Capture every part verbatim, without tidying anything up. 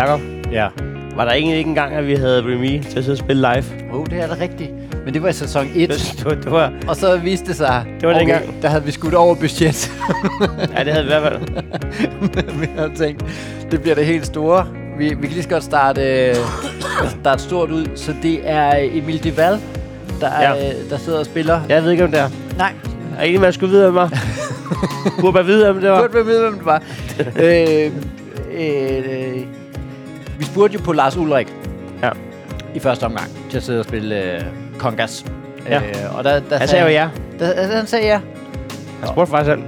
Jakob, Ja. var der egentlig ikke engang, at vi havde Remy til at sidde og spille live? Åh, oh, det er da rigtigt. Men det var i sæson et. Det var, det var, Og så viste det sig, Det var okay, dengang. der havde vi skudt over budget. ja, det havde vi i hvert fald. Vi havde tænkt, det bliver det helt store. Vi, vi kan lige så godt starte, øh, starte stort ud. Så det er Emil Deval, der, er, Ja. der sidder og spiller. Jeg ved ikke, om det er. Nej, Er egentlig, man skulle vide, hvem det var? Burde man vide, hvem det jeg var? burde være med, hvem det var. øh, øh, øh, vi spurgte jo på Lars Ulrik Ja. i første omgang til at sidde og spille øh, Kongas. Ja. Øh, og der, der Han sagde jo ja. Der, han sagde ja. Han spurgte faktisk selv.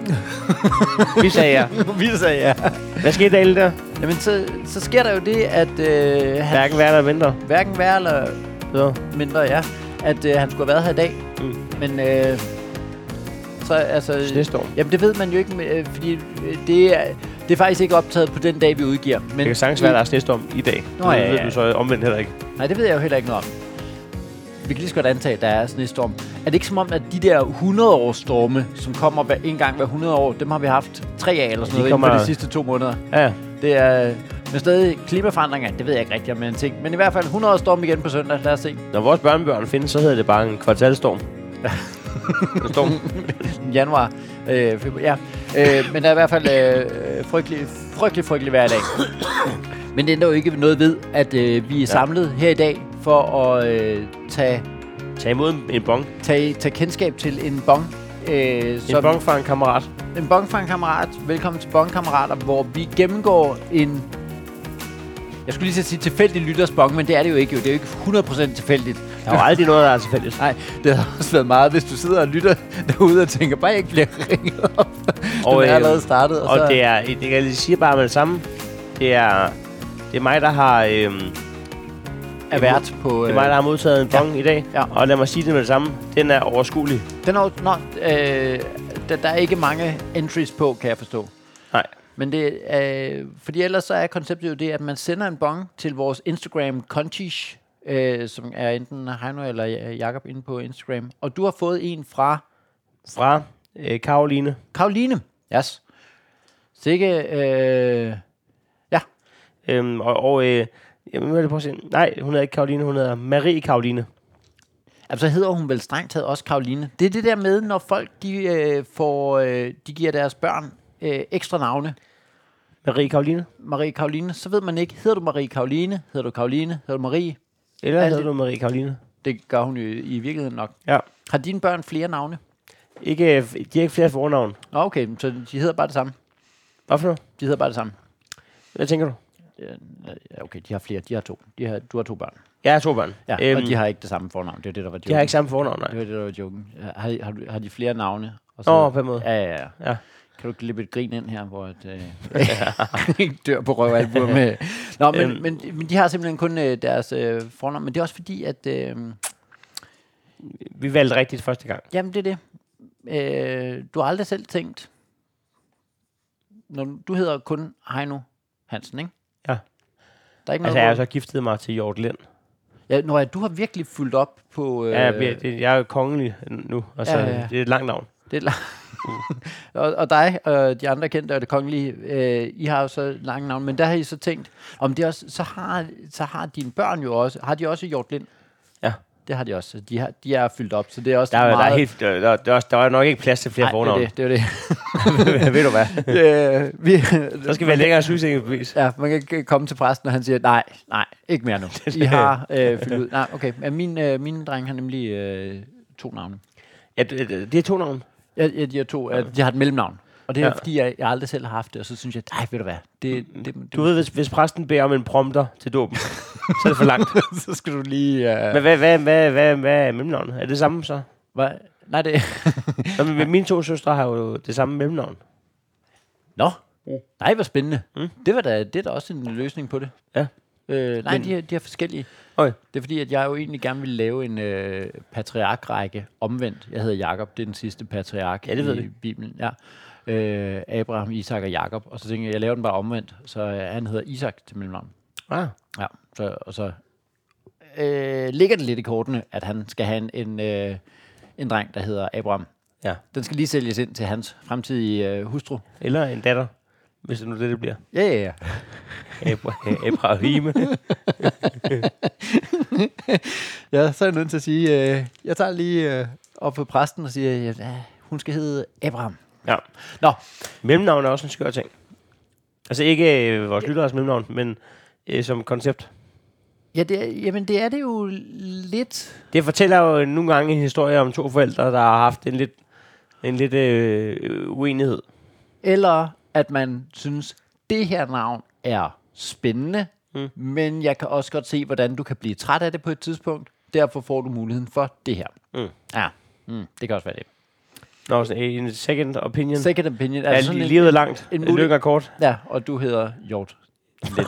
Vi sagde ja. Vi sagde ja. Hvad skete der egentlig der? Jamen, så, så sker der jo det, at øh, han, Hverken værre eller mindre. hverken værre eller Så. mindre, ja, at øh, han skulle have været her i dag. Mm. Men øh, så altså... Snestorm. Jamen, det ved man jo ikke, øh, fordi øh, det, er, det er faktisk ikke optaget på den dag, vi udgiver. Men Det kan sagtens være, at der er snestorm i dag. Nå, ja, Det ved ja. du så omvendt heller ikke. Nej, det ved jeg jo heller ikke noget om. Vi kan lige så godt antage, at der er snestorm. Er det ikke som om, at de der hundrede-års-storme, som kommer hver, en gang hver hundrede år, dem har vi haft tre af eller sådan De noget kommer- inden for de sidste to måneder? Ja, Det er... Men stadig klimaforandringer, det ved jeg ikke rigtig om en ting. Men i hvert fald hundrede års storm igen på søndag. Lad os se. når vores børnebørn findes, så hedder det bare en kvartalstorm. En storm. Januar. Øh, februar, ja. Øh, men der er i hvert fald øh, frygtelig, frygtelig, frygtelig hver dag. Men det er jo ikke noget ved, at øh, vi er samlet her i dag for at øh, tage, Tag imod en bong. tage, tage kendskab til en bong. Øh, En bong fra en kammerat. En bong fra en kammerat. Velkommen til Bongkammerater, hvor vi gennemgår en... Jeg skulle lige så sige tilfældig lyttersbong, men det er det jo ikke. Jo. Det er jo ikke hundrede procent tilfældigt. Der er jo aldrig noget, der er tilfældigt. Nej, det har også været meget, hvis du sidder og lytter derude og tænker, bare jeg ikke bliver ringet op. Og, Den er øh, allerede startet. Og så, det er, det kan jeg lige sige bare med det samme. Det er, det er mig, der har... Øhm, er vært på... det er mig, der har modtaget en bong ja. i dag. Ja. Og lad mig sige det med det samme. Den er overskuelig. Den er, jo- nå, øh, der, der er ikke mange entries på, kan jeg forstå. Nej. Men det øh, fordi ellers så er konceptet jo det, at man sender en bong til vores Instagram Contish, øh, som er enten Heino eller Jakob inde på Instagram. Og du har fået en fra Fra øh, Karoline. Karoline. Yes. Sikke, øh, ja. Øhm, og og øh, jamen, nu er det prøve at se. Nej, hun hedder ikke Karoline. Hun hedder Marie Karoline. Altså hedder hun vel strengt taget også Karoline. Det er det der med, når folk de, øh, får, øh, de giver deres børn øh, ekstra navne. Marie Karoline. Marie Karoline, så ved man ikke, hedder du Marie Karoline, hedder du Karoline, hedder du Marie? Eller Alt hedder det- du Marie Karoline? Det gør hun jo i virkeligheden nok. Ja. Har dine børn flere navne? Ikke, øh, de har ikke flere fornavn. Nå, okay, så de hedder bare det samme. Hvad for noget? De hedder bare det samme. Hvad tænker du? Ja, okay, de har flere. De har to. De har, du har to børn. Jeg har to børn. Ja, øhm, og de har ikke det samme fornavn. Det er det, der var joken. de har ikke samme fornavn, nej. Det var det, der var joken. Har, har, du- har de flere navne? Og Nå, på en måde. Ja, ja, ja. Ja. Kan du klippe et grin ind her, hvor et, øh, dør på røvalbum med... Nå, men, Øhm. men, men de har simpelthen kun øh, deres øh, fornavn. Men det er også fordi, at... Øh, Vi valgte rigtigt første gang. jamen, det er det. Øh, du har aldrig selv tænkt... Når du, du hedder kun Heino Hansen, ikke? Ja. Der er ikke Altså, noget, jeg har hvor- så giftet mig til Hjort Lind. Ja, når jeg, du har virkelig fulgt op på... Øh, Ja, jeg, bliver, det, jeg er jo kongelig nu. Altså, Ja, ja, ja. det er et langt navn. det er lang- og, og dig og de andre kendte og det kongelige, øh, I har jo så lange navn, men der har I så tænkt, om det også, så har, så har dine børn jo også, har de også Hjort Lind? Ja. Det har de også. De, har, de er fyldt op, så det er også Der, er- meget... der, er helt, der, der, der, er også- der var nok ikke plads til flere Nej, fornavn. det er det. det, er Ved du hvad? det. øh, vi, Så skal vi have længere sygesikringsbevis. Ja, man kan ikke komme til præsten, og han siger, nej, nej, ikke mere nu. I har øh, fyldt ud. Nej, okay. Men min, øh, mine drenge har nemlig øh, to navne. Ja, det, det det er to navn. Ja, ja, de har to. Ja. De har et mellemnavn. Og det er Ja. ja. fordi, jeg, jeg aldrig selv har haft det, og så synes jeg, nej, ved du hvad, det, det, det, Du ved, hvis, hvis præsten beder om en prompter til dåben, så er det for langt. så skal du lige... Uh, Men hvad, hvad, hvad, hvad, hvad er mellemnavnet? Er det det samme så? hvad? Nej, det... Nå, men mine to søstre har jo det samme mellemnavn. Nå, nej, hvor spændende. Mm. Det var da, det er da også en løsning på det. Ja. Øh, nej, Men- de, er, de er forskellige. Okay. Det er fordi, at jeg jo egentlig gerne ville lave en øh, patriarkrække omvendt. Jeg hedder Jakob, det er den sidste patriark Ja, det ved i vi. Bibelen. Ja. Øh, Abraham, Isak og Jakob. Og så tænkte jeg, jeg laver den bare omvendt, så øh, han hedder Isak til mellemnavn. Ah. Ja, så, og så øh, ligger det lidt i kortene, at han skal have en, en, øh, en dreng, der hedder Abraham. Ja. Den skal lige sælges ind til hans fremtidige øh, hustru. Eller en datter. Hvis det nu det, det bliver. Ja, ja, ja. Abra- Abrahime. Ja, så er jeg nødt til at sige, øh, jeg tager lige øh, op på præsten og siger, at øh, hun skal hedde Abraham. Ja. Nå. Mellemnavn er også en skør ting. Altså ikke øh, vores lytteres mellemnavn, men øh, som koncept. Ja, det er, jamen det er det jo lidt. Det fortæller jo nogle gange en historie om to forældre, der har haft en lidt, en lidt øh, uenighed. Eller at man synes, det her navn er spændende, mm. men jeg kan også godt se, hvordan du kan blive træt af det på et tidspunkt. Derfor får du muligheden for det her. Mm. Ja, mm, det kan også være det. Nå, sådan en second opinion. Second opinion. Altså ja, livet er langt, en lykke er kort. Ja, og du hedder Hjort. Lidt.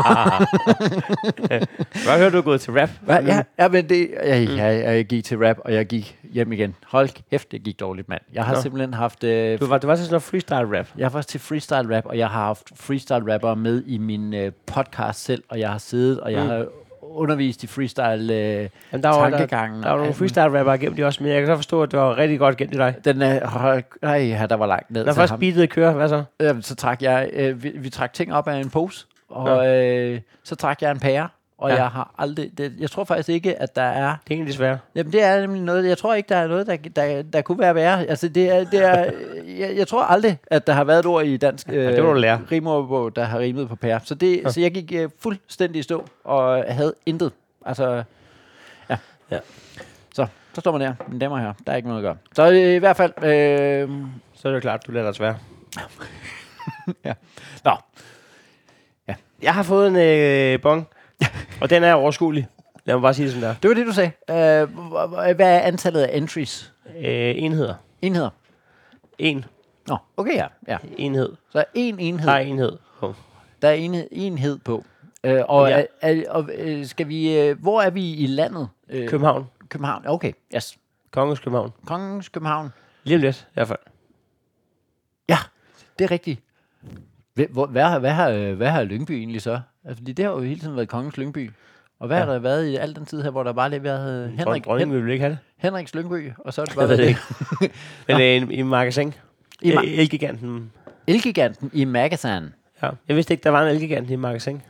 Hvad hører du er gået til rap? Hva? Ja, ja, men det, jeg, mm. jeg, jeg gik til rap, og jeg gik hjem igen. Hold kæft, det gik dårligt, mand. Jeg har Nå. simpelthen haft... Øh, du var, du var til sådan noget freestyle rap? Jeg var til freestyle rap, og jeg har haft freestyle rappere med i min øh, podcast selv, og jeg har siddet, og jeg mm. har undervist i freestyle øh, Jamen, der var, tankegangen. Der, der var nogle freestyle rappere gemt i også, men jeg kan så forstå, at det var rigtig godt gemt i dig. Den er... Nej, ja, der var langt ned. Når først beatet kører, hvad så? Øh, så trak jeg... Øh, vi, vi trak ting op af en pose. Og ja. øh, så trak jeg en pære, og ja. jeg har aldrig... Det, jeg tror faktisk ikke, at der er... Det er egentlig svært. Jamen, det er nemlig noget... Jeg tror ikke, der er noget, der, der, der kunne være værre. Altså, det er... Det er jeg, jeg tror aldrig, at der har været et ord i dansk øh, ja, det må du lære. rimordbog, der har rimet på pære. Så, det, ja. så jeg gik øh, fuldstændig i stå, og havde intet. Altså... Ja. ja. Så, så står man der. Mine damer og herrer, der er ikke noget at gøre. Så øh, i hvert fald... Øh, så er det klart, du lærer dig svært. ja. Nå. Jeg har fået en øh, bong, og den er overskuelig. Lad mig bare sige det sådan der. Det var det, du sagde. Uh, hvad er antallet af entries? Øh, enheder. Enheder? En. Nå, okay, ja. ja. Enhed. Så er en enhed. Der er enhed på. Der er en enhed på. Uh, og ja. er, er, og skal vi... Uh, hvor er vi i landet? Uh, København. København, okay. Yes. Kongens København. Kongens København. Lige om lidt, i hvert fald. Ja, det er rigtigt. Hvad, hvad, har, hvad, har, hvad har Lyngby egentlig så? Altså, fordi det har jo hele tiden været Kongens Lyngby. Og hvad ja. har der været i al den tid her, hvor der bare lige været uh, Henrik... Dronningen vil ikke have det. Henriks Lyngby, og så er det bare... Jeg ved det ikke. Men det er i magasin. I ma- Elgiganten. Elgiganten i magasin. Ja. Jeg vidste ikke, der var en Elgiganten i magasin.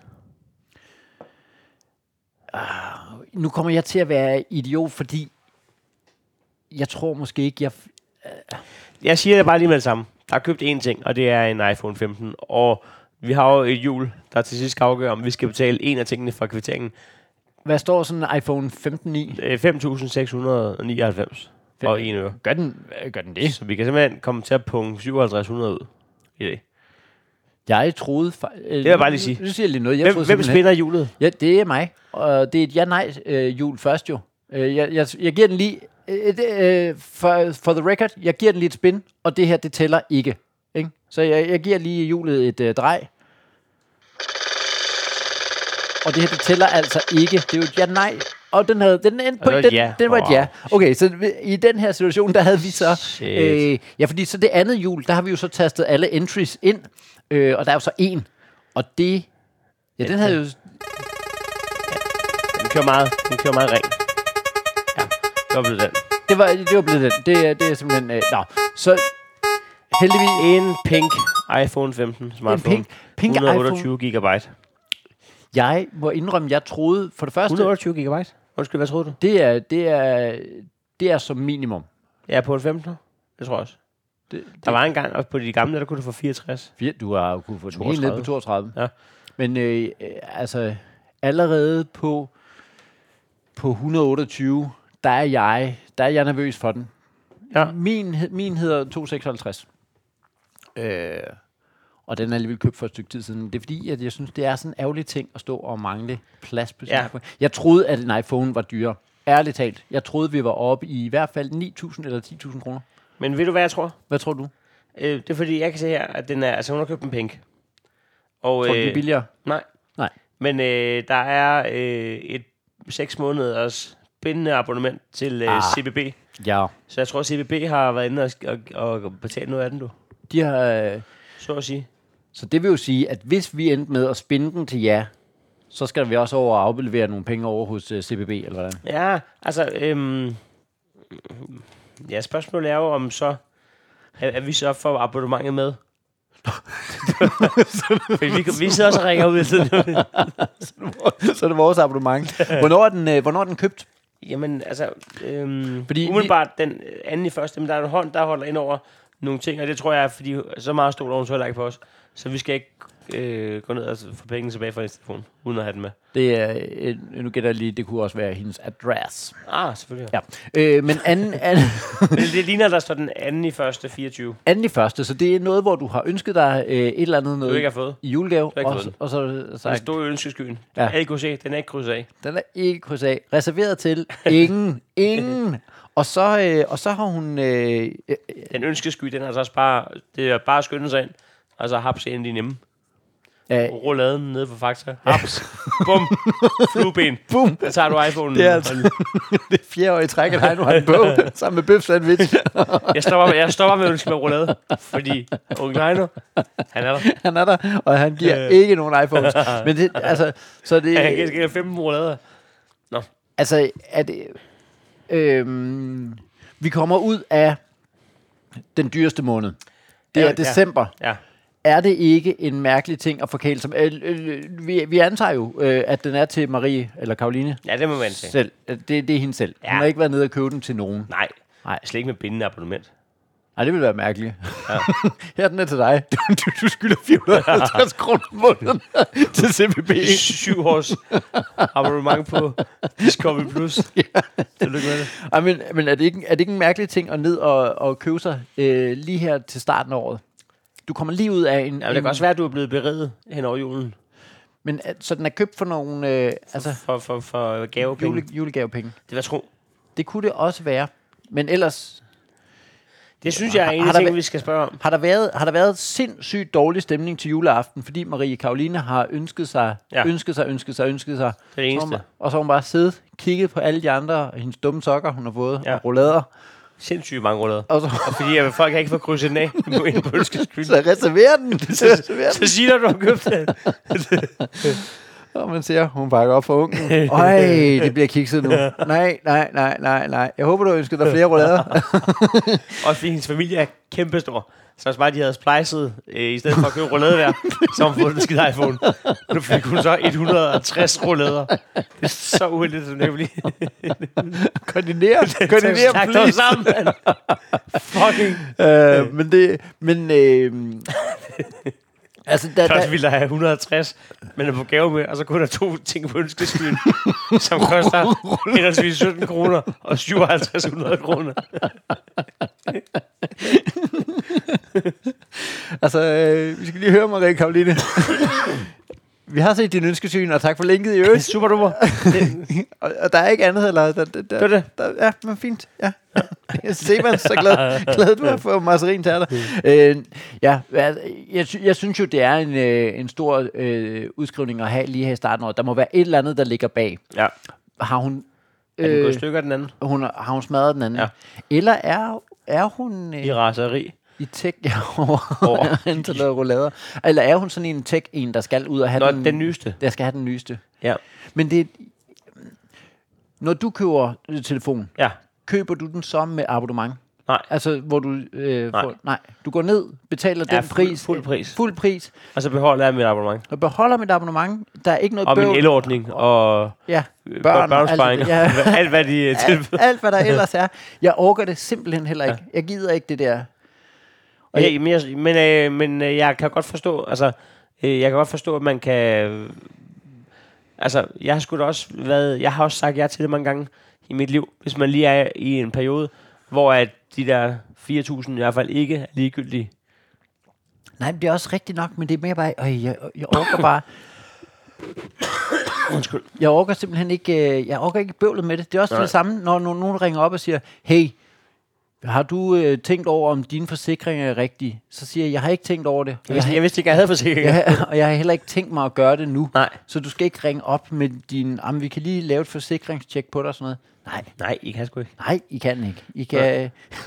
Uh, nu kommer jeg til at være idiot, fordi jeg tror måske ikke, jeg... Uh, jeg siger det bare lige med det samme. Der er købt én ting, og det er en iPhone femten. Og vi har jo et hjul, der til sidst skal afgøre, om vi skal betale en af tingene fra kvitteringen. Hvad står sådan en iPhone femten i? fem tusind seks hundrede og nioghalvfems og en øre. Gør den, gør den det? Så vi kan simpelthen komme til at punge syvoghalvtreds hundrede ud i det. Jeg troede... Øh, det vil jeg bare lige sige. Nu siger jeg lige noget. Jeg hvem troede, hvem spiller hjulet? Ja, det er mig. Og det er et ja-nej-hjul øh, først jo. Øh, jeg, jeg, jeg giver den lige... Øh, øh, for, for the record, jeg giver den lige et spin, og det her, det tæller ikke. Ikke? Så jeg, jeg giver lige hjulet et øh, drej. Og det her, det tæller altså ikke. Det er jo et ja-nej. Og den havde, den endte på, den, ja. den var et ja. Okay, så i den her situation, der havde vi så... Øh, ja, fordi så det andet hjul, der har vi jo så tastet alle entries ind. Øh, og der er jo så en. Og det... Ja, den havde jo... Ja, den kører meget, den kører meget ring. Ja, det var blevet den. Det var, det var blevet den. Det, det er simpelthen... Øh, nå, så... Heldigvis... En pink iPhone femten smartphone. En pink, pink et hundrede og otteogtyve gigabyte. Jeg må indrømme, jeg troede for det første... et hundrede og otteogtyve gigabyte? Undskyld, hvad troede du? Det er, det er, det er som minimum. Ja, på en femten. Det tror jeg også. Det, det der var en gang, og på de gamle, der kunne du få fireogtres. Du har kunne få den helt ned på toogtredive. Ja. Men øh, altså, allerede på, på et hundrede og otteogtyve, der er jeg, der er jeg nervøs for den. Ja. Min, min hedder to hundrede og seksoghalvtreds. Øh, og den er alligevel købt for et stykke tid siden. Det er fordi, at jeg synes, det er sådan en ærgerlig ting at stå og mangle plads på sin ja. iPhone. Jeg troede, at en iPhone var dyrere. Ærligt talt. Jeg troede, vi var oppe i i hvert fald ni tusind eller ti tusind kroner. Men ved du, hvad jeg tror? Hvad tror du? Øh, det er fordi, jeg kan se her, at den er... Altså, hun har købt en pink. Og, tror du, øh, det er billigere? Nej. Nej. Men øh, der er øh, et seks måneders bindende abonnement til øh, ah. C B B. Ja. Så jeg tror, C B B har været inde og, og, og betalt noget af den, du. De har... Øh, så at sige. Så det vil jo sige, at hvis vi endte med at spinde den til ja, så skal vi også over at aflevere nogle penge over hos uh, C B B, eller hvordan? Ja, altså... Øhm, ja, spørgsmålet er jo, om så... Er, er vi så for abonnementet med? vi, vi sidder også og ringer ud i tiden. Så er det vores abonnement. Hvornår er den, øh, hvornår er den købt? Jamen, altså, øhm, Fordi umiddelbart vi... den anden i første, men der er en hånd, der holder ind over nogle ting, og det tror jeg er, fordi så meget stod over, så heller ikke for os. Så vi skal ikke øh, gå ned og få penge tilbage fra institutionen, uden at have den med. Det er, øh, nu gætter jeg lige, det kunne også være hendes adresse. Ah, selvfølgelig. Ja. Øh, men anden, anden det ligner, der står den anden i første fireogtyve. Anden i første, så det er noget, hvor du har ønsket dig øh, et eller andet noget du ikke har fået. i julegave. Og, og, og så så sagt, den stod i ønskeskyen. Ja. A K C, den er ikke krydset af. Den er ikke krydset af. Reserveret til ingen. Ingen. Og så, øh, og så har hun... Øh, øh, den ønskesky, den er altså også bare... Det er bare at skynde sig ind, og så haps ind i nemme. øh, Rouladen nede på Fakta. Haps. Bum. Flueben. Bum. Der tager du iPhone'en. Det er altså det er fire år i træk, at han nu har en bog sammen med bøf sandwich. jeg, stopper, jeg stopper med at ønske mig roulade, fordi onkel Heino, han er der. Han er der, og han giver øh. ikke nogen iPhones. Men det, altså... Så det, han kan give femten roulader. Nå. Altså, er det... Øhm, vi kommer ud af den dyreste måned. Det er ja, december. Ja. Er det ikke en mærkelig ting at forkæle som... Øh, øh, vi, vi antager jo, øh, at den er til Marie eller Karoline. Ja, det må man sige. Selv. Det, det er hende selv. Ja. Hun har ikke været nede og købe den til nogen. Nej, Nej. slet ikke med bindende abonnement. Nej, det ville være mærkeligt. Ja. Her den er til dig. Du, du, du skylder fire hundrede og halvtreds kroner om måneden til C V B. Syv års abonnement på Discovery Plus. Ja. Tillykke med det. Ej, men, men er, det ikke, er det ikke en mærkelig ting at ned og, og købe sig øh, lige her til starten af året? Du kommer lige ud af en... Ja, det kan også være, at du er blevet beriget hen over julen. Men så den er købt for nogle... Øh, altså, for, for, for gavepenge. Jule, julegavepenge. Det var tro. Det kunne det også være. Men ellers... Det synes jeg er en af ting, vi skal spørge om. Har der været, har der været sindssygt dårlig stemning til juleaften, fordi Marie Karoline har ønsket sig, ja. ønsket sig, ønsket sig, ønsket sig. Det er det eneste. Så og så har hun bare siddet, kigget på alle de andre, hendes dumme sokker, hun har fået, ja. og roulader. Sindssygt mange roulader. Og, så, og fordi at folk ikke får krydset den af, må ind på ønskeskylden. Så reserver den. så, reserver den. Så siger du, du har købt den. Og man ser, hun bakker op for ungen. Øj, det bliver kikset nu. Nej, nej, nej, nej, nej. Jeg håber, du ønsker dig flere roulader. Også fordi hendes familie er kæmpestor. Så hvis bare de havde splicet, øh, i stedet for at købe roulade der, så har hun fået en skidt iPhone. Nu fik hun så et hundrede og tres roulader. Det er så uheldigt, som det kan blive. Koordinere, koordinere, please. Sammen, man. Fucking. Øh, men det, men... Øh, altså, der, der ville der have et hundrede og tres, men er på gave med, og så kunne der to ting på ønskeskyen, som koster henholdsvis sytten kroner og syvoghalvtreds hundrede kroner. altså, øh, vi skal lige høre, Marie Karoline. Vi har set din ønskesyn, og tak for linket i øvrigt. Super duper. og, og der er ikke andet, eller? Der, der, det er det. Der, ja, men fint. Ja. Se, man så glad, glad du er for marcerin til dig. Øh, ja, jeg, jeg synes jo, det er en, en stor øh, udskrivning at have lige her i starten. Og der må være et eller andet, der ligger bag. Ja. Har hun... Er den gået i stykker, den anden? Hun, har hun smadret den anden? Ja. Eller er, er hun... Øh, I raseri? I tech, ja, over, over antallet af roulader. Eller er hun sådan en tech-en, der skal ud og have Nå, den, den nyeste? Der skal have den nyeste. Ja. Men det... Når du køber telefon, ja. køber du den så med abonnement? Nej. Altså, hvor du... Øh, nej. Får, nej. Du går ned, betaler ja, den fuld, pris. Fuld pris. Fuld pris. Og så beholder jeg mit abonnement. Og beholder mit abonnement. Der er ikke noget og bøvl. Og min elordning. Og ja, børn. Børnsparing. Ja. alt, hvad de tilbyder. Alt, alt, hvad der ellers er. Jeg orker det simpelthen heller ikke. Ja. Jeg gider ikke det der... Og ja, men, jeg, men, øh, men øh, jeg kan godt forstå, altså, øh, jeg kan godt forstå, at man kan, øh, altså, jeg har sgu da også været, jeg har også sagt ja til det mange gange i mit liv, hvis man lige er i en periode, hvor at de der fire tusind i hvert fald ikke er ligegyldige. Nej, men det er også rigtigt nok, men det er mere bare, øh, jeg, jeg orker bare, undskyld, jeg orker simpelthen ikke, øh, jeg orker ikke bøvlet med det. Det er også det samme, når nogen ringer op og siger, hey, har du øh, tænkt over, om dine forsikringer er rigtige? Så siger jeg, jeg har ikke tænkt over det. Jeg, jeg, jeg vidste ikke, jeg havde forsikringer. Jeg, og jeg har heller ikke tænkt mig at gøre det nu. Nej. Så du skal ikke ringe op med din, jamen vi kan lige lave et forsikringstjek på dig og sådan noget. Nej. Nej, I kan sgu ikke. Nej, I kan ikke. I kan...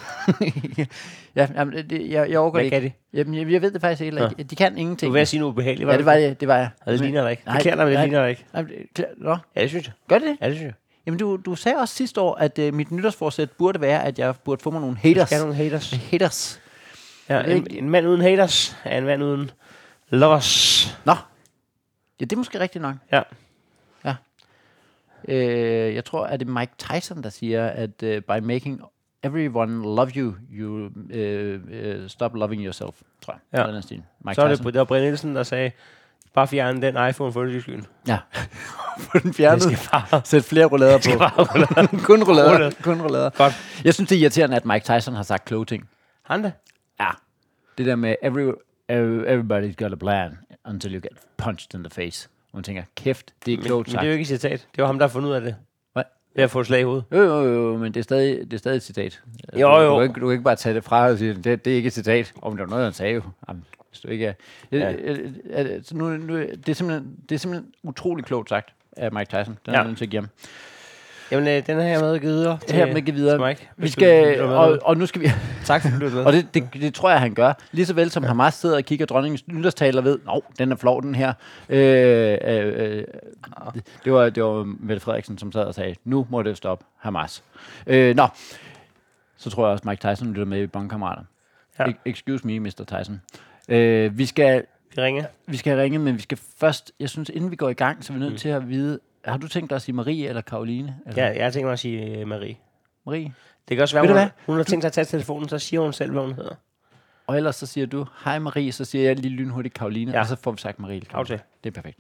ja, jamen, det, jeg, jeg overgår Hvad ikke. kan de? Jamen, jeg, jeg ved det faktisk heller ikke. De kan ingenting. Du vil sige noget ubehageligt. Ja, det var det, det var jeg. Ja, det ligner dig ikke. Nej, det klæder dig, det nej, ligner dig ikke. Nej, det, nå. Ja, det synes jeg. Gør det det? Ja, det synes jeg. Jamen, du, du sagde også sidste år, at uh, mit nytårsforsæt burde være, at jeg burde få mig nogle haters. Du skal have nogle haters. Haters. Ja, en, en mand uden haters er en mand uden Lovers. Nå. Ja, det er måske rigtigt nok. Ja. Ja. Øh, jeg tror, at det er Mike Tyson, der siger, at uh, by making everyone love you, you uh, uh, stop loving yourself, tror jeg. Ja. Den stil. Mike Så er det, Tyson. det var Brian Nielsen, der sagde, bare fjerne den iPhone for det skyen. Ja. Få den fjernet. Jeg skal bare... Sæt flere rullader på. Kun rullader. Rullader. Kun rullader. Godt. Jeg synes, det er irriterende, at Mike Tyson har sagt kloge ting. Han da? Ja. Det der med, every, everybody's got a plan, until you get punched in the face. Og man tænker, kæft, det er Men, klogt men sagt. det er jo ikke et citat. Det var ham, der har fundet ud af det. Hvad? Ved at få et slag i hovedet. Jo, jo, jo, men det er stadig, det er stadig et citat. Jo, du, jo. Du kan, ikke, du kan ikke bare tage det fra og sige, det, det er ikke et citat. Om det var noget, han sagde jo. Jamen, hvis du ikke er... Ja. Ja. Så nu, nu, det, er simpelthen, det er simpelthen utrolig klogt sagt af Mike Tyson. Den Ja. er jeg nødt til at give ham. Jamen, øh, den har jeg med givet videre. Det her med at give videre. Mike, Vi skal, og, og nu skal vi... Tak for det. Og det, det, det tror jeg, han gør. Lige så vel som ja. Hamas sidder og kigger dronningens nytårstaler ved, nå, den er flov, den her. Øh, øh, øh, det, det, var, det var Mette Frederiksen, som sad og sagde, nu må det stoppe, Hamas. Øh, nå, så tror jeg også, Mike Tyson lytter med i Bondkammerater. Ja. Excuse me, mister Tyson. Øh, vi skal... Vi ringer. Vi skal ringe, men vi skal først... Jeg synes, inden vi går i gang, så er vi nødt mm. til at vide... Har du tænkt dig at sige Marie eller Karoline? Eller? Ja, jeg har tænkt mig at sige uh, Marie. Marie? Det kan også være, hun, hun, hun har tænkt sig at tage telefonen, så siger hun selv, hvad hun hedder. Og ellers så siger du, hej Marie, så siger jeg lige lynhurtigt Karoline, ja. Og så får vi sagt Marie. Okay. Det er perfekt.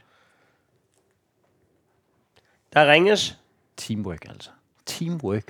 Der ringes. Teamwork altså. Teamwork.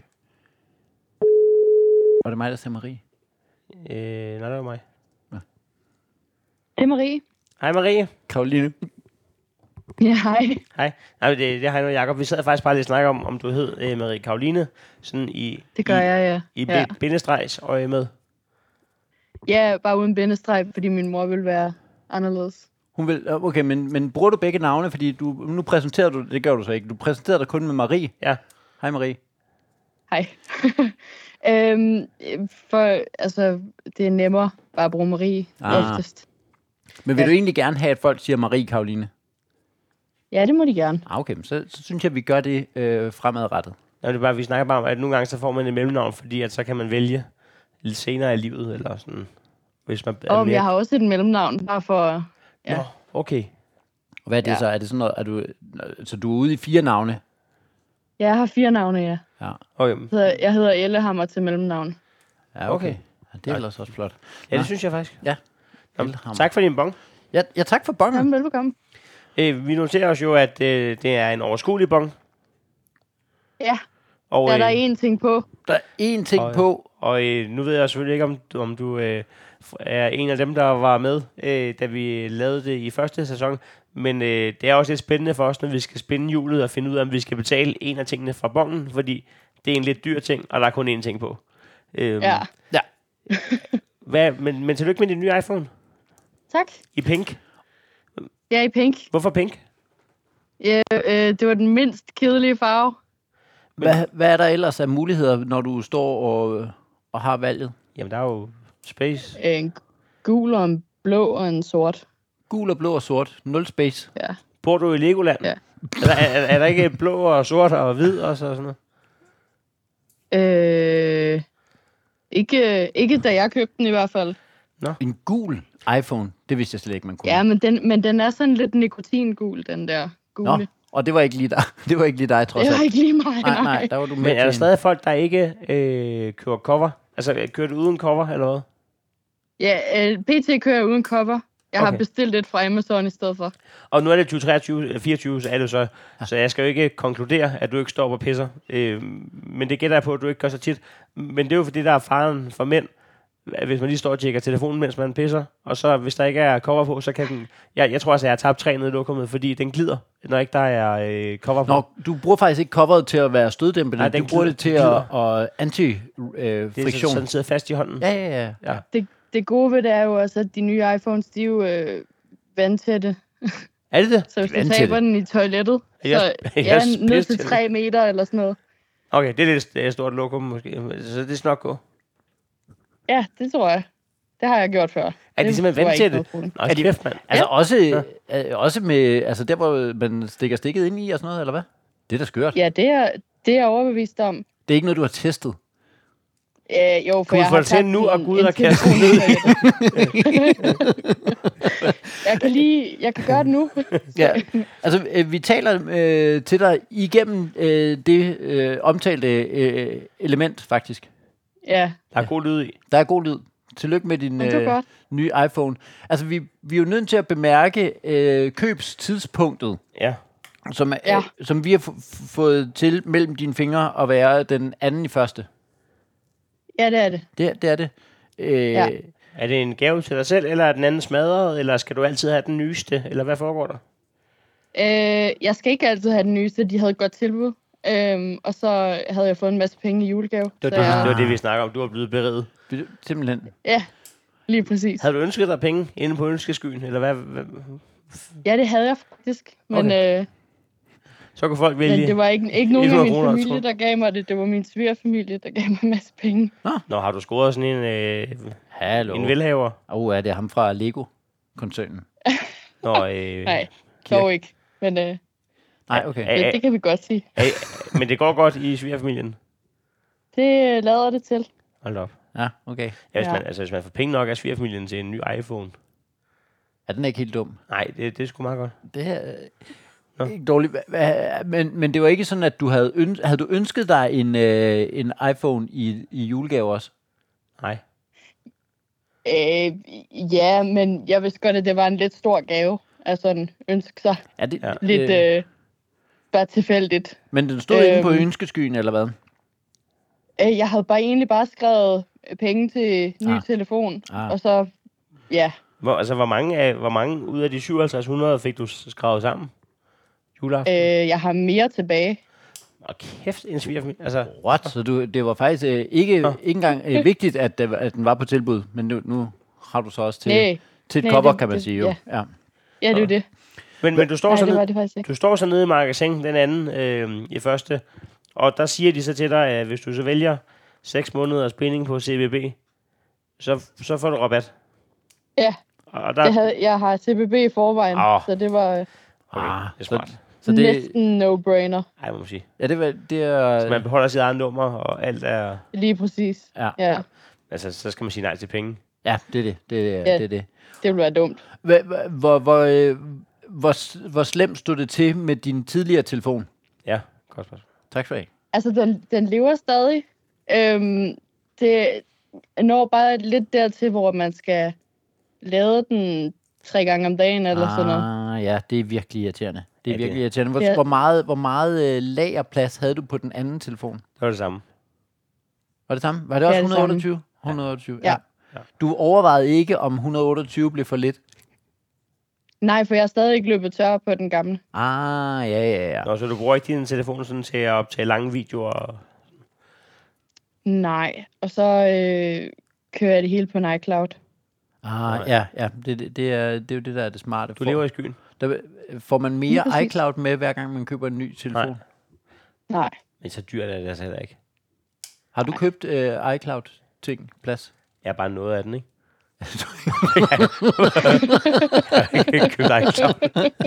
Var det mig, der sagde Marie? Øh, nej, det var mig. Ja. Det er Marie. Hej Marie. Karoline. Ja, hej. Hej. Nej, det, det har jeg nu, Jacob. Vi sad faktisk bare lige og snakke om, om du hed øh, Marie Karoline. Sådan i... Det gør i, jeg, ja. I ja. bindestregs øje med. Ja, bare uden bindestreg, fordi min mor vil være anderledes. Hun vil, okay, men, men bruger du begge navne? Fordi du, nu præsenterer du, det gør du så ikke. Du præsenterer dig kun med Marie. Ja. Hej Marie. Hej. øhm, for, altså, det er nemmere bare at bruge Marie Ah. oftest. Men vil Ja. du egentlig gerne have, at folk siger Marie Karoline? Ja, det må de gerne. Ah, okay, så, så synes jeg, at vi gør det øh, fremadrettet. Ja, det er bare, vi snakker bare om, at nogle gange så får man et mellemnavn, fordi at så kan man vælge lidt senere i livet, eller sådan, hvis man er Og mere... jeg har også et mellemnavn, bare for... Ja. Nå, okay. Og hvad er det Ja. så? Er det sådan noget, er du, så du er ude i fire navne? Ja, jeg har fire navne, ja. Ja. Okay. Så jeg hedder Ellehammer til mellemnavn. Ja, okay. Okay. Ja, det er ellers også flot. Ja, Nå. det synes jeg faktisk. Ja. Jamen, Ellehammer. tak for din bong. Ja, ja tak for bongen. Jamen, velbekomme. Øh, vi noterer os jo, at øh, det er en overskuelig bong. Ja, Og, der er der øh, en ting på. Der er én ting Og- på. Og øh, nu ved jeg selvfølgelig ikke, om du, om du øh, f- er en af dem, der var med, øh, da vi lavede det i første sæson. Men øh, det er også lidt spændende for os, når vi skal spænde hjulet og finde ud af, om vi skal betale en af tingene fra bongen, fordi det er en lidt dyr ting, og der er kun én ting på. Øhm, Ja, Ja. Hvad, men, men tillykke med din nye iPhone tak. i pink. Jeg er i pink. Hvorfor pink? Ja, øh, det var den mindst kedelige farve. Hvad, hvad er der ellers af muligheder, når du står og, og har valget? Jamen, der er jo space. En gul og en blå og en sort. Gul og blå og sort. Nul space. Ja. Bor du i Legoland? Ja. Er, der, er, er der ikke blå og sort og hvid og så sådan noget? Øh, ikke, ikke da jeg købte den i hvert fald. En gul iPhone. Det vidste jeg slet ikke, man kunne. Ja, men den, men den er sådan lidt nikotingul, den der gule. Nå, og det var ikke lige dig. Det var ikke lige dig, trods Det var alt. ikke lige mig, Nej, nej, der var du med Men er der til stadig folk, der ikke øh, kører cover? Altså, kører du uden cover, eller hvad? Ja, øh, P T kører jeg uden cover. Jeg okay. Okay. har bestilt et fra Amazon i stedet for. Og nu er det tyve treogtyve, fireogtyve, så er det så. Ja. Så jeg skal jo ikke konkludere, at du ikke står på pisser. Øh, men det gætter jeg på, at du ikke gør så tit. Men det er jo fordi, der er faren for mænd, at hvis man lige står og tjekker telefonen, mens man pisser, og så hvis der ikke er cover på, så kan den... Jeg, jeg tror altså, jeg har tabt tre ned i lokummet, fordi den glider, når ikke der er øh, cover på. Nå, du bruger faktisk ikke coveret til at være støddæmpende. Nej, Nej, den du bruger glider- det til glider. at, at anti-friktion. Det er så, sådan sidder fast i hånden. Ja, ja, ja. Ja. Det, det gode ved det er jo også, at de nye iPhones, de er jo øh, vandtætte. Er det det? Så hvis du Vandtætte. taber den i toilettet, Er jeg- så er jeg jeg er ned til spidstætte? tre meter eller sådan noget. Okay, det er lidt et stort lokum måske, så det skal nok gå. Ja, det tror jeg. Det har jeg gjort før. Er de simpelthen var ikke vandtætte? noget problem. Nå, Er de- kæft, mand. Altså Ja. også, øh, også med, altså der hvor man stikker stikket ind i og sådan noget, eller hvad? Det er da skørt. Ja, det er, det er jeg overbevist om. Det er ikke noget, du har testet. Øh, jo, for Gud, jeg få har det til tabt nu, en- og Gud en har kastet telefon i ned i- toilettet. Jeg kan lige, jeg kan gøre det nu. Ja, altså øh, vi taler øh, til dig igennem øh, det øh, omtalte øh, element, faktisk. Ja. Der er god lyd i. Der er god lyd. Tillykke med din øh, nye iPhone. Altså, vi, vi er jo nødt til at bemærke øh, købstidspunktet, Ja. som, er, Ja. øh, som vi har f- fået til mellem dine fingre at være den anden i første. Ja, det er det. Det, det er det. Øh, Ja. Er det en gave til dig selv, eller er den anden smadret, eller skal du altid have den nyeste, eller hvad foregår der? Øh, jeg skal ikke altid have den nyeste. De havde et godt tilbud. Øhm, og så havde jeg fået en masse penge i julegave. Det var, så det, jeg, det, var det, vi snakker om. Du var blevet beriget. Simpelthen. Ja, lige præcis. Havde du ønsket dig penge inde på ønskeskyen, eller hvad? hvad? Ja, det havde jeg faktisk. Men, Okay. øh, Så kunne folk vælge. men det var ikke, ikke nogen af hundrede min kroner, familie, tror jeg. der gav mig det. Det var min svigerfamilie, der gav mig en masse penge. Nå, har du scoret sådan en, øh, Hallo. en velhaver? Åh, oh, er det ham fra Lego-koncernen? Nå, øh, Nej, dog ikke. Men øh, Nej, okay. Ja. det, det kan vi godt sige. øh, men det går godt i svigerfamilien. Det øh, lader det til. Hold da op. Ja, okay. Ja, hvis, Ja. man, altså, hvis man får penge nok af svigerfamilien til en ny iPhone. Er den ikke helt dum? Nej, det, det er sgu meget godt. Det her Nå. er ikke dårligt. Hva- hva- Men, men det var ikke sådan, at du havde, øns- havde du ønsket dig en, øh, en iPhone i, i julegave også? Nej. Øh, ja, men jeg vidste godt, at det var en lidt stor gave. Altså en ønske sig Er det, Ja. lidt øh, bare tilfældigt. Men den stod øhm, inde på øhm. ønskeskyen, eller hvad? Øh, jeg havde bare egentlig bare skrevet penge til ny Ah. telefon. Ah. Og så, ja, Hvor, altså, hvor mange, af, hvor mange ud af de syvoghalvtreds hundrede fik du s- skrevet sammen? Juleaften? øh, jeg har mere tilbage. Og kæft, en svigerfamilie. Altså, What? Så du, det var faktisk øh, ikke, Nå. ikke engang øh, vigtigt, at, det, var- at den var på tilbud, men nu, nu har du så også til, Nej, til et nej, cover, det- kan man det- sige jo. ja. Ja. ja, det er jo det. men, men du står Nej, så det var ned, det faktisk ikke. du står så nede i magasin, den anden øh, i første, og der siger de så til dig, at hvis du så vælger seks måneders binding på C B B, så, så får du rabat. Ja, Og der, det havde, jeg har C B B i forvejen, Åh. så det var øh, okay, Ah, det er smart. Så, så det, næsten no-brainer. Ej, må man sige. ja, det, var, det er... Så man beholder sit eget nummer, og alt er... Lige præcis. Ja. Ja, Altså, så skal man sige nej til penge. Ja, det er det. Det, er, Ja. det, er det. det ville være dumt. Hvor, hvor, hvor, øh, hvor, hvor slemt stod det til med din tidligere telefon? Ja, godt spørgsmål. Tak for det. Altså, den, den lever stadig. Øhm, det når bare lidt dertil, hvor man skal lade den tre gange om dagen, eller sådan noget. Ah, ja, det er virkelig irriterende. Det er Ja, virkelig det- irriterende. Hvor, Ja. hvor meget, hvor meget øh, lagerplads havde du på den anden telefon? Det var det samme. Var det samme? Var det også Ja, det et hundrede og otteogtyve? et hundrede og otteogtyve, ja. Ja. Ja. Du overvejede ikke, om et hundrede og otteogtyve blev for lidt? Nej, for jeg er stadig ikke løbet tør på den gamle. Ah, ja, ja, ja. Nå, så du bruger ikke din telefon sådan til at optage lange videoer? Og... Nej, og så øh, kører jeg det hele på en iCloud. Ah, ja, ja. Det, det, det, er, det er jo det, der er det smarte. Du lever i skyen? Der, får man Lige mere præcis. iCloud med, hver gang man køber en ny telefon? Nej. Nej. Men så dyrt er det altså heller ikke. Har du købt øh, iCloud-ting, plads? Jeg er bare noget af den, ikke? Køb dig ikke.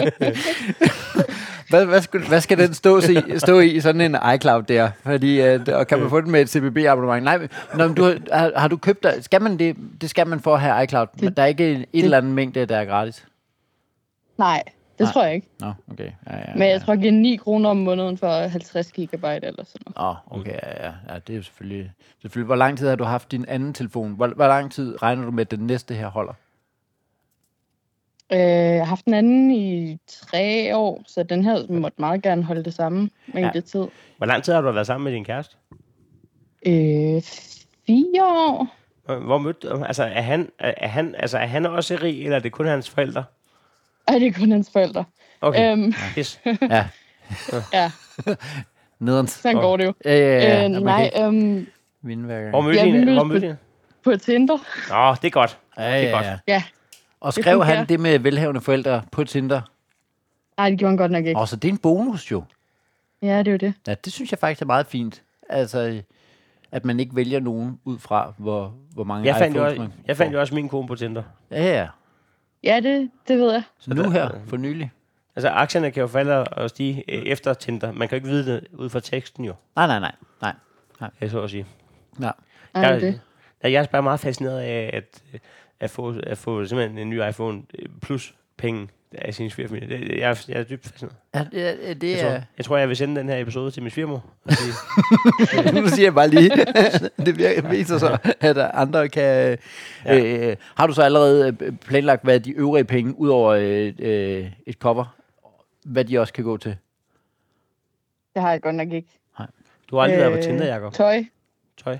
Hvad, hvad, skal, hvad skal den stå i, stå i sådan en iCloud der? Fordi, øh, og kan man få den med et C B B-abonnement? Nej, men, nå, men du, har, har, har du købt dig? Skal man det? Det skal man for at have iCloud. Men der er ikke en, en eller anden mængde, der er gratis. Nej, det Nej. tror jeg ikke. Nå, okay. Ja, ja, Men jeg tror, det er ni kroner om måneden for halvtreds gigabyte eller sådan noget. Åh, oh, okay, ja, ja, ja, det er jo selvfølgelig, selvfølgelig. Hvor lang tid har du haft din anden telefon? Hvor, hvor lang tid regner du med, at den næste her holder? Øh, jeg har haft den anden i tre år, så den her måtte meget gerne holde det samme mængde Ja. tid. Hvor lang tid har du været sammen med din kæreste? Øh, fire år? Hvor hvor mødte du? Altså, er han, er, er han, altså, er han også rig, eller er det kun hans forældre? Ej, det er kun hans forældre. Okay. Øhm, Yes. Ja, ja, nederen. sådan Åh. går det jo. Ja, ja, ja. Øh, Man nej, kan ikke øhm, vinde hver gang. Hvor mødte Ja, I vi hende? mødtes Hvor på- mødte I hende? på Tinder. Nå, det er godt. Ja, det er ja, godt. ja. Ja. Og Det skrev fungerer. han det med velhavende forældre på Tinder? Nej, det gjorde han godt nok ikke. Og så det er en bonus jo. Ja, det er jo det. Ja, det synes jeg faktisk er meget fint. Altså, at man ikke vælger nogen ud fra, hvor, hvor mange Jeg fandt, jo iPhones også, man jeg fandt får. jo også min kone på Tinder. Ja, ja. Ja, det, det ved jeg. Så nu her, for nylig. Altså, aktierne kan jo falde og stige øh, efter Tinder. Man kan jo ikke vide det ud fra teksten, jo. Nej, nej, nej. nej. Jeg så at sige. Ja. Nej, Jeg, det. jeg er bare meget fascineret af at, at, få, at få simpelthen en ny iPhone Plus penge af sin svigerfamilie. Det, jeg, jeg er dybt fascineret. Ja, det, er- det Jeg er... tror, jeg tror, jeg vil sende den her episode til min svigermor. Nu siger jeg bare lige, det virker, viser sig, at andre kan... Ja. Øh, har du så allerede øh, planlagt, hvad de øvrige penge, ud over øh, øh, et cover, hvad de også kan gå til? Det har jeg godt nok ikke. Du har aldrig øh, været på Tinder, Jacob. Tøj. Tøj.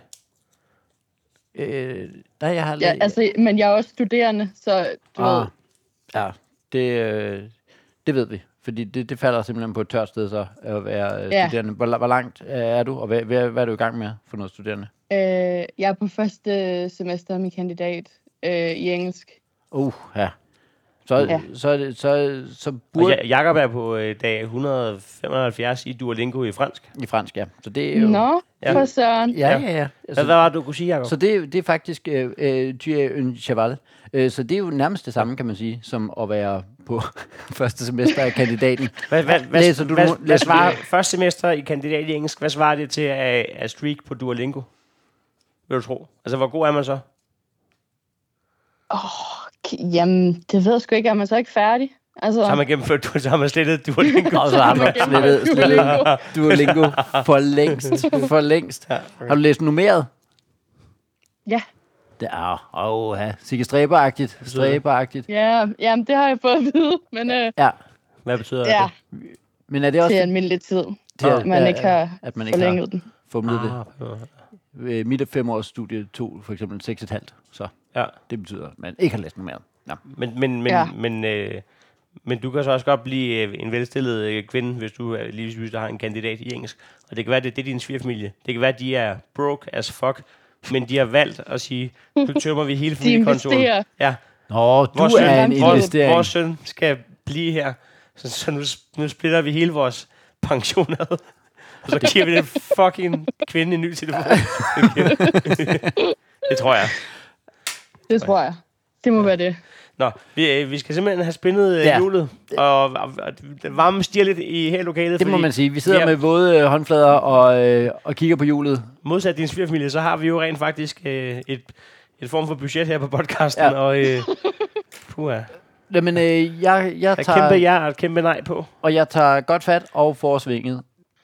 Øh, nej, jeg har aldrig... Ja, altså, men jeg er også studerende, så du ah, ved, ja, det, øh, det ved vi. Fordi det, det falder simpelthen på et tørt sted så, at være øh, Ja. studerende. Hvor, hvor langt øh, er du, og hvad, hvad, hvad er du i gang med for noget studerende? øh, jeg er på første semester af min kandidat øh, i engelsk. Uh, ja. Så, Ja. så, er det- så, så Og burde... ja, Jacob er på øh, dag et hundrede og femoghalvfjerds i Duolingo i fransk. I fransk, ja. Så det er jo... Nå, Ja. for søren. Ja, ja, ja. Hvad, Altså, hvad var det, du kunne sige, Jacob? så det, det er faktisk øh, øh, tu es un cheval. Øh, så det er jo nærmest det samme, kan man sige, som at være på første semester af kandidaten. Hvad, hvad, hvad, Læser du hvad, nu- hvad læser du- svarer første semester i kandidat i engelsk? Hvad svarer det til at, at streak på Duolingo? Vil du tro? Altså, hvor god er man så? K- Jamen, det ved jeg sgu ikke. Er man så ikke færdig? Altså, Så har man gennemført, så har man slettet Duolingo. Og så har du Man gennemført slettet, slettet Duolingo. Duolingo for længst. For længst. Ja, Har du læst nummeret? ja. Det er, åh, ja. Sikke stræberagtigt. Stræberagtigt. Ja, jamen, det har jeg fået at vide, men øh, Ja. Hvad betyder ja, det? Men er det også til almindelig tid, til, at man ikke har at man ikke har forlænget den. fumlet det? Ah, Øh, Mit fem års studie tog for eksempel seks og et halvt. Så ja. det betyder, at man ikke har læst nummeret. Ja. Men, men, men, Ja. men, øh, men du kan så også godt blive øh, en velstillet øh, kvinde, hvis du øh, lige pludselig har en kandidat i engelsk. Og det kan være, det, det er din svigerfamilie. Det kan være, at de er broke as fuck, men de har valgt at sige, nu tømmer vi hele De familiekontoen. investerer. Ja, Nå, du vores er en søn, vores, investering. vores søn skal blive her, så, så nu, nu splitter vi hele vores pension ad. Og så giver vi den fucking kvinde en ny telefon. Det tror jeg. Det tror jeg. Det må være det. Nå, vi, øh, vi skal simpelthen have spændet Ja. ja. hjulet, og, og, og varmen stiger lidt i her lokalet. Det må fordi man sige. Vi sidder vi er- med våde øh, håndflader og, øh, og kigger på hjulet. Modsat din svigerfamilie, så har vi jo rent faktisk øh, et, et form for budget her på podcasten, Ja. ja. og øh, puha, Jamen, øh, jeg, jeg der er kæmpe tager, ja og et kæmpe nej på. og jeg tager godt fat og får svinget.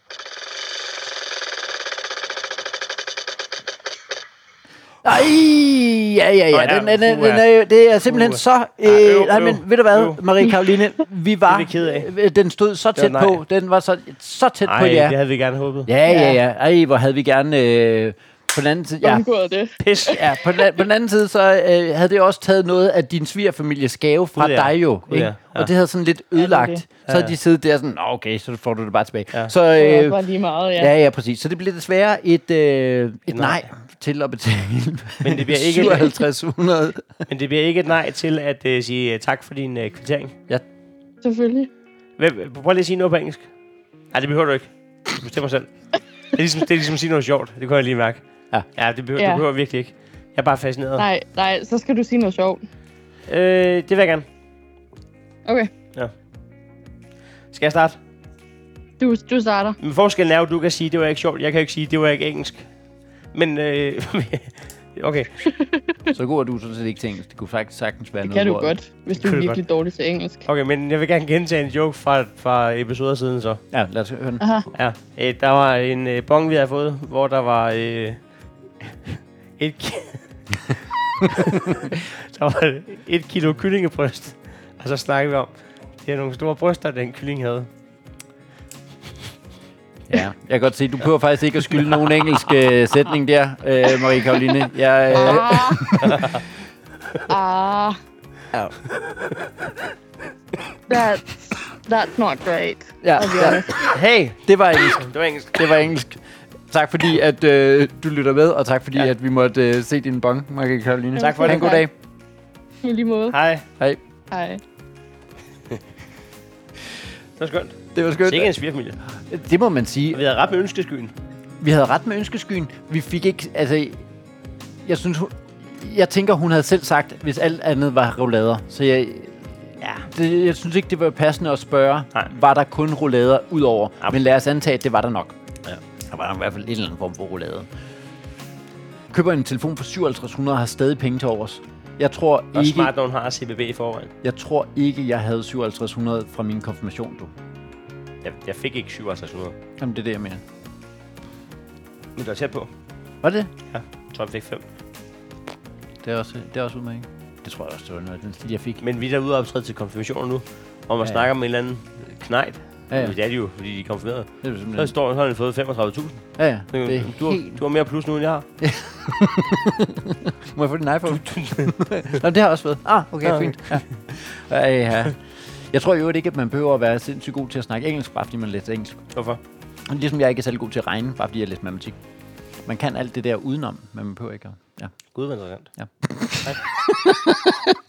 Ej, ja, ja, Nå, ja. ja, Den, den, den, puha. den er, jo- det er simpelthen Puha. så... Ej, Øh, øv, nej, men øv, ved du hvad, øv. Marie Karoline? Vi var... vi ked af. øh, Den stod så var tæt nej. på. Den var så, så tæt på Nej, ja. det havde vi gerne håbet. Ja, ja, Ja. ja. Ej, hvor havde vi gerne... Øh, på den anden side... Ja, Undgået det. Pis. ja på, den, på den anden side, så øh, havde det også taget noget af din svigerfamilies gave fra Gud, ja. dig jo. Gud, Ikke? ja. Ja. Og det havde sådan lidt ødelagt. det. Så havde Ja. de siddet der sådan, "Nå, okay, så får du det bare tilbage. Ja. Så, Det øh, var lige meget, ja. ja, ja, præcis. Så det bliver desværre et, øh, et nej. nej til at betale Men det bliver ikke- syvoghalvtreds hundrede. Men det bliver ikke et nej til at uh, sige uh, tak for din uh, kvittering. Selvfølgelig. Hvem- Prøv lige at sige noget på engelsk. Nej, det behøver du ikke. Du bestemmer selv. Det er ligesom, det er ligesom at sige noget sjovt. Det kan jeg lige mærke. Ja. Ja, det behøver, Ja. det behøver jeg virkelig ikke. Jeg er bare fascineret. Nej, nej, så skal du sige noget sjovt. Øh, det vil jeg gerne. Okay, Skal jeg starte? du, du starter. Men forskellen er jo, at du kan sige, det var ikke sjovt. Jeg kan jo ikke sige, det var ikke engelsk. Men, øh, okay. Så god er du sådan set ikke til engelsk. Det kunne faktisk sagtens være Det noget. kan du hvor- godt, hvis du Kan er du virkelig dårlig til engelsk. Okay, men jeg vil gerne gentage en joke fra, fra episoder siden så. Ja, lad os høre den. Aha. Ja, øh, der var en øh, bong, vi havde fået, hvor der var øh, et, ki- der var et kilo kyllingebryst. Og så snakkede vi om, det er nogle store bryster, den kylling havde. Ja, jeg kan godt se, du prøver faktisk ikke at skylde nogen engelsk øh, sætning der, øh, Marie Karoline. Jeg, øh, Ah. Ah. Ja. That's, that's not great. ja, I'll be ja. honest. Hey, det var engelsk. Det var engelsk. Det var engelsk. Tak fordi, at øh, du lytter med, og tak fordi, Ja. at vi måtte øh, se din bong, Marie Karoline. Tak for Ha' det. en god dag. I lige måde. Hej. Hej. Hej. Det var skønt. Det var skønt. Sikke en svigerfamilie. Det må man sige. Og vi havde ret med ønskeskyen. Vi havde ret med ønskeskyen. Vi fik ikke, altså, jeg synes, hun, jeg tænker, hun havde selv sagt, hvis alt andet var roulader. Så jeg, ja, det, jeg synes ikke, det var passende at spørge, Nej. var der kun roulader udover. Ja. Men lad os antage, at det var der nok. Ja. Der var i hvert fald en eller anden form for roulade. Køber en telefon for syvoghalvtreds hundrede og har stadig penge til overs. Jeg tror Det er ikke... smart, når hun har C B B i forvejen. Jeg tror ikke, jeg havde syvoghalvtreds hundrede fra min konfirmation, du. Jeg, jeg fik ikke syvoghalvtreds hundrede. Jamen, det er det, jeg mener. Men det var tæt på. Var det? Ja, jeg tror, jeg fik fem. Det er også, det er også udmærket. Det tror jeg også, det var noget, den stil, jeg fik. Men vi er derude og optræde til konfirmationer nu, og man Ja. snakker med en eller anden knejt. Ja, ja. Det er de jo, fordi de er konfirmeret. Det er Så simpelthen... står så har de fået femogtredive tusind. Ja, ja. Du, Det er du, helt... du har mere plus nu, end jeg har. Må jeg få din iPhone? Nå, det har også været. Ah, okay, Ja. fint. Ja. Ja, ja. Jeg tror jo ikke, at man behøver at være sindssygt god til at snakke engelsk, bare fordi man læser engelsk. Hvorfor? Ligesom jeg ikke er særlig god til at regne, bare fordi jeg læser matematik. Man kan alt det der udenom, men man behøver ikke at... Ja. Gud, hvor interessant. Ja. Tak.